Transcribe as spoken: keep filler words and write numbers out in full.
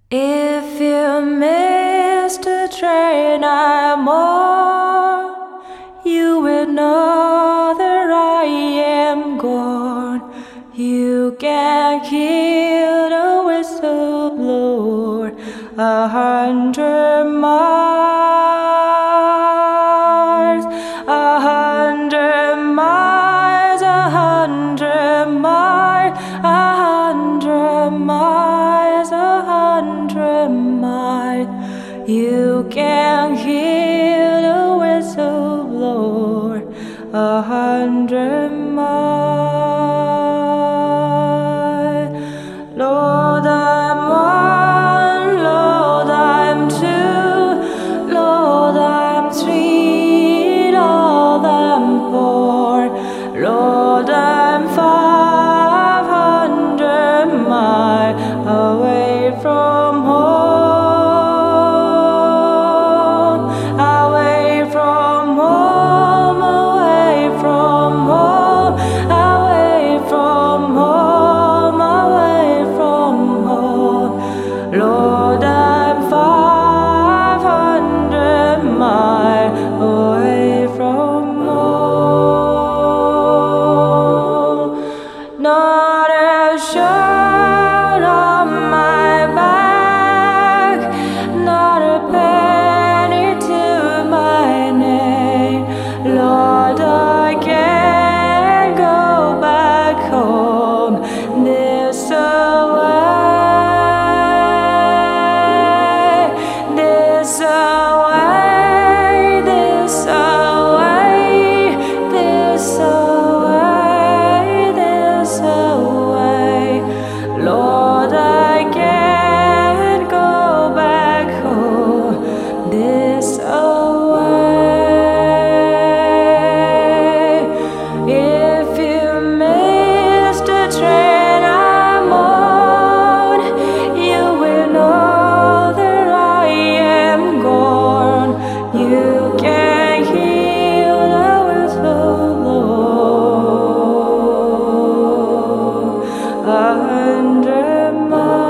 If you missed the train I'm on, you will know that I am gone. You can hear the whistle blow a hundred miles, a hundred miles, a hundred miles, a hundred miles, a hundred miles. You can hear the whistle blow a hundred miles. Lord, I'm one, Lord, I'm two, Lord, I'm three, Lord, I'm four, Lord, I'm five hundred miles away from home, away from home, away from home, away from home, away from home. Lord, I'm five hundred miles away from home. Not a shirt on my back, not a penny to my name. Lord, I can't go back home this away, this away, this away, this away, this away. Lord, I can't go back home this away. If you missed the train I'm on, you will know that I am gone. You can hear the whistle blow a hundred miles.